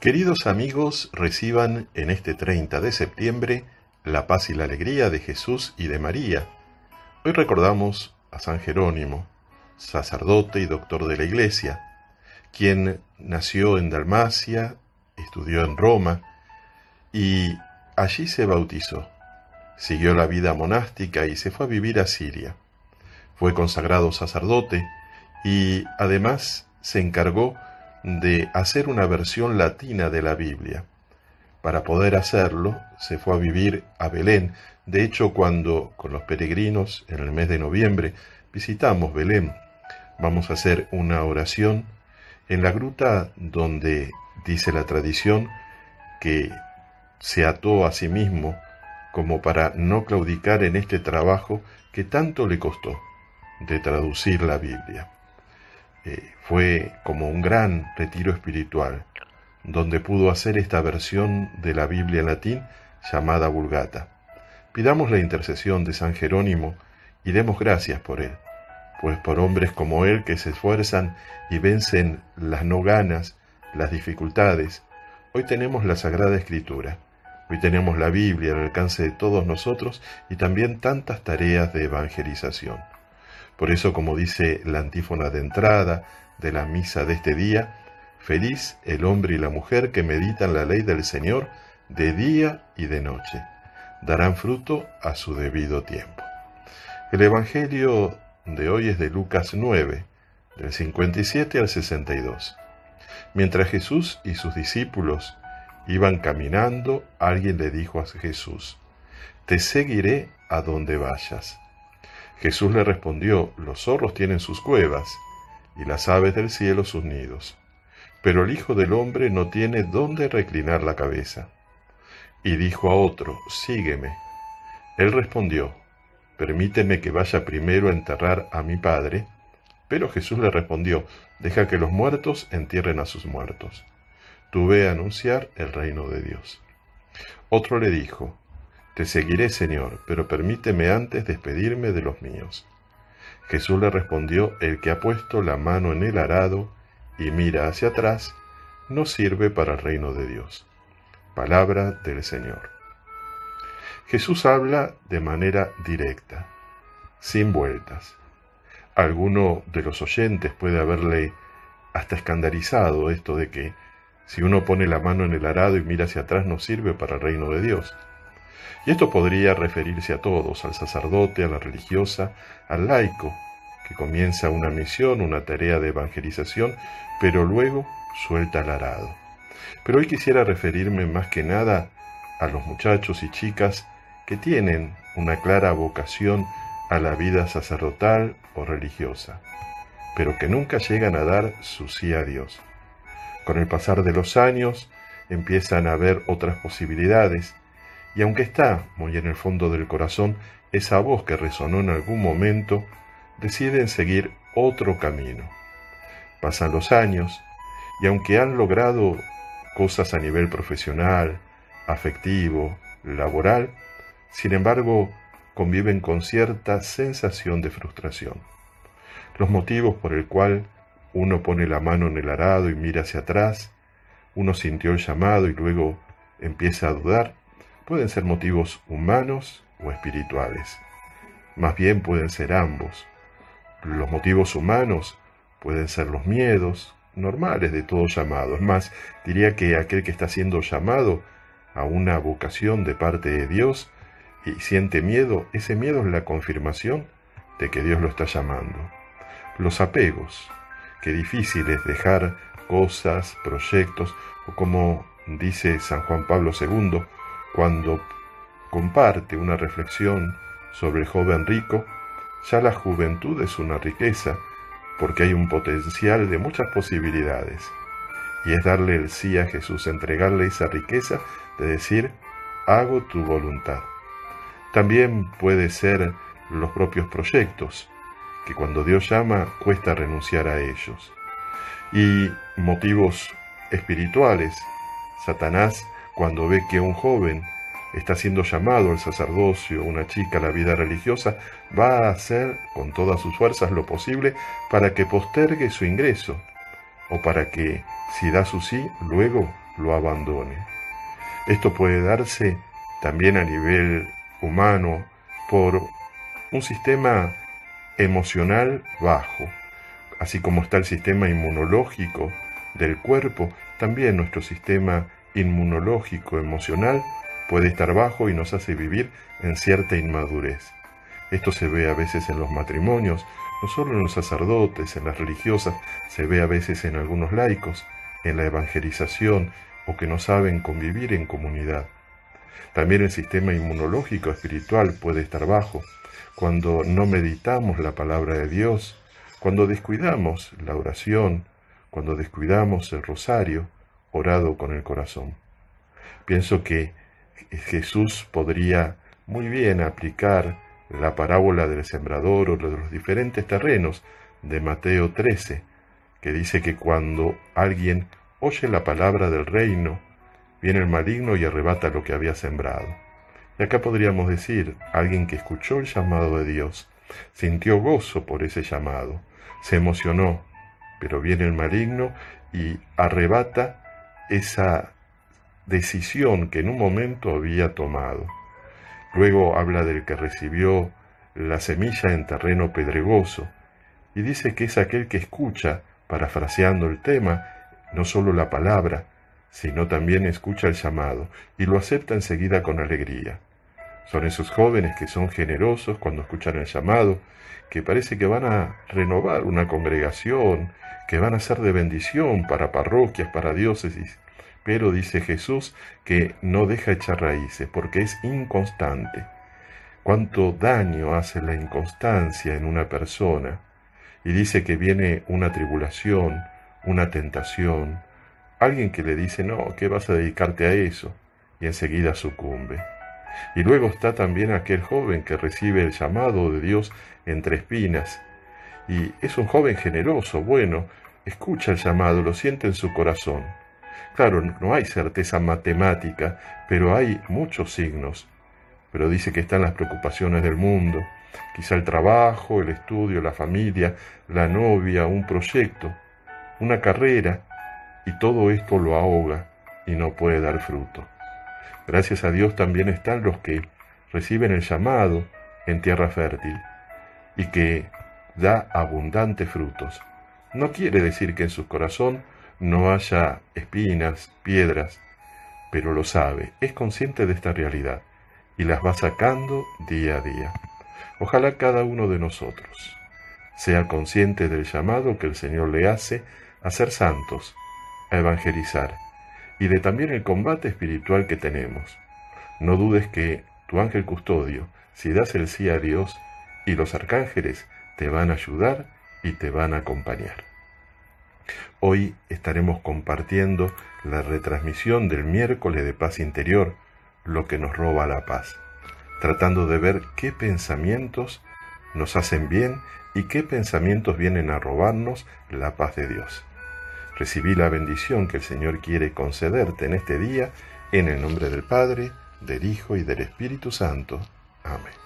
Queridos amigos, reciban en este 30 de septiembre la paz y la alegría de Jesús y de María. Hoy recordamos a San Jerónimo, sacerdote y doctor de la Iglesia, quien nació en Dalmacia, estudió en Roma y allí se bautizó. Siguió la vida monástica y se fue a vivir a Siria. Fue consagrado sacerdote y además se encargó de hacer una versión latina de la Biblia. Para poder hacerlo, se fue a vivir a Belén. De hecho, cuando con los peregrinos en el mes de noviembre visitamos Belén, vamos a hacer una oración en la gruta donde dice la tradición que se ató a sí mismo como para no claudicar en este trabajo que tanto le costó de traducir la Biblia. Fue como un gran retiro espiritual, donde pudo hacer esta versión de la Biblia en latín llamada Vulgata. Pidamos la intercesión de San Jerónimo y demos gracias por él, pues por hombres como él que se esfuerzan y vencen las no ganas, las dificultades, hoy tenemos la Sagrada Escritura, hoy tenemos la Biblia al alcance de todos nosotros y también tantas tareas de evangelización. Por eso, como dice la antífona de entrada de la misa de este día, feliz el hombre y la mujer que meditan la ley del Señor de día y de noche. Darán fruto a su debido tiempo. El Evangelio de hoy es de Lucas 9, del 57 al 62. Mientras Jesús y sus discípulos iban caminando, alguien le dijo a Jesús: «Te seguiré a donde vayas». Jesús le respondió: «Los zorros tienen sus cuevas, y las aves del cielo sus nidos, pero el Hijo del Hombre no tiene dónde reclinar la cabeza». Y dijo a otro: «Sígueme». Él respondió: «Permíteme que vaya primero a enterrar a mi padre». Pero Jesús le respondió: «Deja que los muertos entierren a sus muertos. Tú ve a anunciar el reino de Dios». Otro le dijo: «Te seguiré, Señor, pero permíteme antes despedirme de los míos». Jesús le respondió: «El que ha puesto la mano en el arado y mira hacia atrás, no sirve para el reino de Dios». Palabra del Señor. Jesús habla de manera directa, sin vueltas. Alguno de los oyentes puede haberle hasta escandalizado esto de que si uno pone la mano en el arado y mira hacia atrás no sirve para el reino de Dios. Y esto podría referirse a todos, al sacerdote, a la religiosa, al laico, que comienza una misión, una tarea de evangelización, pero luego suelta el arado. Pero hoy quisiera referirme más que nada a los muchachos y chicas que tienen una clara vocación a la vida sacerdotal o religiosa, pero que nunca llegan a dar su sí a Dios. Con el pasar de los años empiezan a ver otras posibilidades, y aunque está muy en el fondo del corazón esa voz que resonó en algún momento, deciden seguir otro camino. Pasan los años, y aunque han logrado cosas a nivel profesional, afectivo, laboral, sin embargo, conviven con cierta sensación de frustración. Los motivos por el cual uno pone la mano en el arado y mira hacia atrás, uno sintió el llamado y luego empieza a dudar, pueden ser motivos humanos o espirituales. Más bien pueden ser ambos. Los motivos humanos pueden ser los miedos normales de todo llamado. Es más, diría que aquel que está siendo llamado a una vocación de parte de Dios y siente miedo, ese miedo es la confirmación de que Dios lo está llamando. Los apegos, qué difícil es dejar cosas, proyectos, o como dice San Juan Pablo II, cuando comparte una reflexión sobre el joven rico, ya la juventud es una riqueza, porque hay un potencial de muchas posibilidades. Y es darle el sí a Jesús, entregarle esa riqueza de decir: hago tu voluntad. También puede ser los propios proyectos, que cuando Dios llama cuesta renunciar a ellos. Y motivos espirituales. Satanás, cuando ve que un joven está siendo llamado al sacerdocio, una chica a la vida religiosa, va a hacer con todas sus fuerzas lo posible para que postergue su ingreso, o para que, si da su sí, luego lo abandone. Esto puede darse también a nivel humano por un sistema emocional bajo. Así como está el sistema inmunológico del cuerpo, también nuestro sistema inmunológico emocional puede estar bajo y nos hace vivir en cierta inmadurez. Esto se ve a veces en los matrimonios, no solo en los sacerdotes, en las religiosas, se ve a veces en algunos laicos, en la evangelización o que no saben convivir en comunidad. También el sistema inmunológico espiritual puede estar bajo, cuando no meditamos la palabra de Dios, cuando descuidamos la oración, cuando descuidamos el rosario, orado con el corazón. Pienso que Jesús podría muy bien aplicar la parábola del sembrador o de los diferentes terrenos de Mateo 13, que dice que cuando alguien oye la palabra del reino, viene el maligno y arrebata lo que había sembrado. Y acá podríamos decir, alguien que escuchó el llamado de Dios, sintió gozo por ese llamado, se emocionó, pero viene el maligno y arrebata esa decisión que en un momento había tomado. Luego habla del que recibió la semilla en terreno pedregoso y dice que es aquel que escucha, parafraseando el tema, no solo la palabra, sino también escucha el llamado y lo acepta enseguida con alegría. Son esos jóvenes que son generosos cuando escuchan el llamado, que parece que van a renovar una congregación, que van a ser de bendición para parroquias, para diócesis, pero dice Jesús que no deja echar raíces porque es inconstante. Cuánto daño hace la inconstancia en una persona. Y dice que viene una tribulación, una tentación, alguien que le dice, no, ¿qué vas a dedicarte a eso? Y enseguida sucumbe. Y luego está también aquel joven que recibe el llamado de Dios entre espinas. Y es un joven generoso, bueno, escucha el llamado, lo siente en su corazón. Claro, no hay certeza matemática, pero hay muchos signos. Pero dice que están las preocupaciones del mundo, quizá el trabajo, el estudio, la familia, la novia, un proyecto, una carrera, y todo esto lo ahoga y no puede dar fruto. Gracias a Dios también están los que reciben el llamado en tierra fértil y que da abundantes frutos. No quiere decir que en su corazón no haya espinas, piedras, pero lo sabe, es consciente de esta realidad y las va sacando día a día. Ojalá cada uno de nosotros sea consciente del llamado que el Señor le hace a ser santos, a evangelizar, y de también el combate espiritual que tenemos. No dudes que tu ángel custodio, si das el sí a Dios, y los arcángeles te van a ayudar y te van a acompañar. Hoy estaremos compartiendo la retransmisión del miércoles de paz interior, lo que nos roba la paz, tratando de ver qué pensamientos nos hacen bien y qué pensamientos vienen a robarnos la paz de Dios. Recibí la bendición que el Señor quiere concederte en este día, en el nombre del Padre, del Hijo y del Espíritu Santo. Amén.